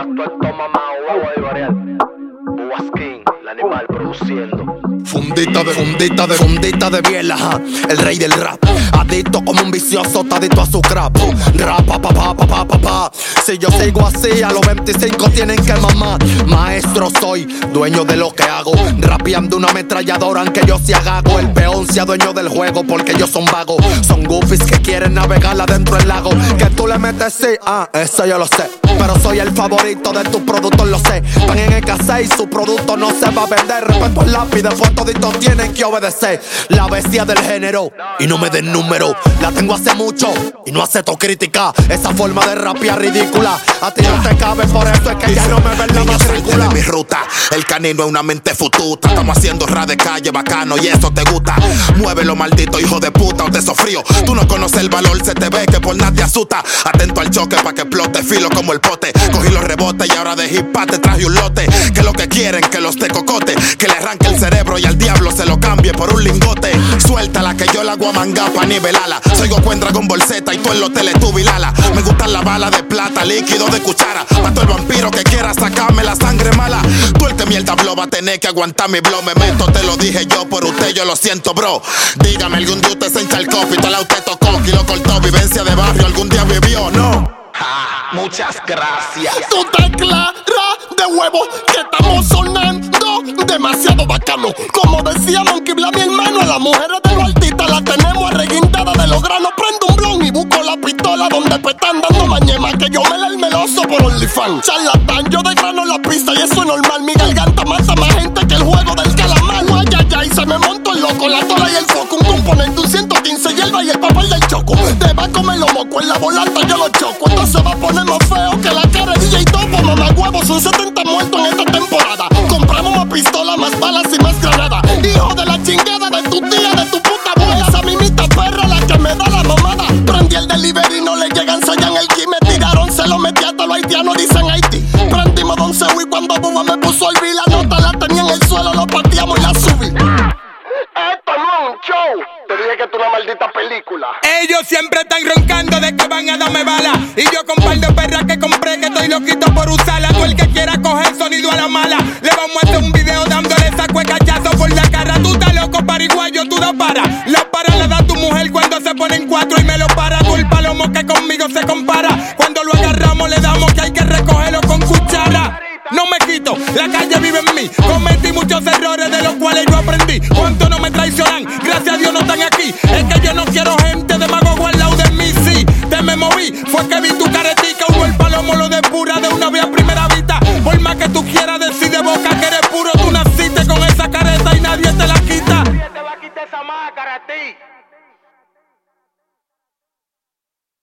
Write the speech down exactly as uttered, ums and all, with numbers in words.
actual toma más huevo de variar. Buaskin, el animal produciendo. Fundita de, fundita de, fundita de biela, ja. El rey del rap. Adicto como un vicioso, tadito a su crap. Rap, pa, pa, pa, pa, pa, pa, pa. Si yo sigo así, a los veinticinco tienen que mamar. Maestro soy, dueño de lo que hago. Rapeando una ametralladora, aunque yo sea gago. El peón sea dueño del juego, porque ellos son vagos. Son goofies que quieren navegar adentro del lago. Que tú le metes sí, ah, eso yo lo sé. Pero soy el favorito de tus productos, lo sé. Van en escasez y su producto no se va a vender. Respeto el lápiz, después toditos tienen que obedecer. La bestia del género, y no me den número. La tengo hace mucho, y no acepto crítica. Esa forma de rapear ridícula, a ti no te cabe, por eso es que ya no me ven la matrícula. De mi ruta, el canino es una mente fututa. Estamos haciendo rap de calle bacano y eso te gusta. Muévelo, maldito hijo de puta, o te sofrío. Tú no conoces el valor, se te ve que por nada te asusta. Atento al choque pa' que explote, filo como el pote. Cogí los rebotes y ahora de hip hop te traje un lote. Que lo que quieren, que los te cocote. Que le arranque el cerebro y al diablo se lo cambie por un lingote. Suéltala que yo la hago a manga pa' nivelarla. Soy Goku en Dragon Ball Z y tú en los Teletubbies Lala. Me gustan las balas de plata, líquido de cuchara. Mato el vampiro que quiera sacarme la sangre mala. Tú el que mierda blow va a tener que aguantar mi blow. Me meto, te lo dije yo, por usted yo lo siento, bro. Dígame, algún día usted se encharcó, pistola usted tocó, y lo cortó, vivencia de barrio, algún día vivió, no. Ja, muchas gracias. Tú te aclaras de huevo que estamos sonando demasiado bacano. Como decía Monkey Blah, mi hermano, a las mujeres de los artistas las tenemos arreguintadas de los granos. Prendo un blon y busco la pistola donde pues están dando mañema. Que yo me la el meloso por OnlyFans. Charlatán, yo de grano en la pista y eso es normal. Mi garganta mata más gente que el juego del calamar. Ay, ay, ay, se me monto el loco, la tola y el foco. Un componente, un ciento quince hierba y el papel del choco. Te va a comer los mocos, en la volanta yo lo choco. Entonces se va a poner más feo que la cara de D J Topo. Mamá huevos, son setenta muertos en esta temporada. Compramos más pistolas, más balas y más granadas. Hijo de la chingada de tu tía, de tu puta abuela. Esa mimita perra la que me da la mamada. Prendí el delivery, no le llegan, sellan el key. Me tiraron, se lo metí hasta los haitianos, dicen Haití. Prendimos Don Sewi cuando Buba me puso el bill. La nota la tenía en el suelo, lo pateamos y la subí. Esto no es un show. Te dije que esto es una maldita película. Ellos siempre están roncando de que van a darme bala. Y yo con par de perras que compré que estoy loquito por usarla. Tú el que quiera coger sonido a la mala, le vamos a hacer un video dándole esa cuecachazo por la cara. Tú estás loco, pariguayo, tú da para. La para la da tu mujer cuando se ponen cuatro y me lo para. Tú el palomo que conmigo se compara. Cuando lo agarramos le damos que hay que recogerlo con cuchara. No me quito, la calle vive en mí. Cometí muchos errores de los cuales yo aprendí. ¿Cuántos no me traicionan? Gracias a Dios no están aquí. Es que yo no quiero gente de mago al lado de mí. Sí, te me moví, fue que vi tu caretica. Uno el palomo lo depura de una vez a primera vista. Por más que tú quieras decir de boca que eres puro, tú naciste con esa careta y nadie te la quita. Nadie te va a quitar esa máscara a ti.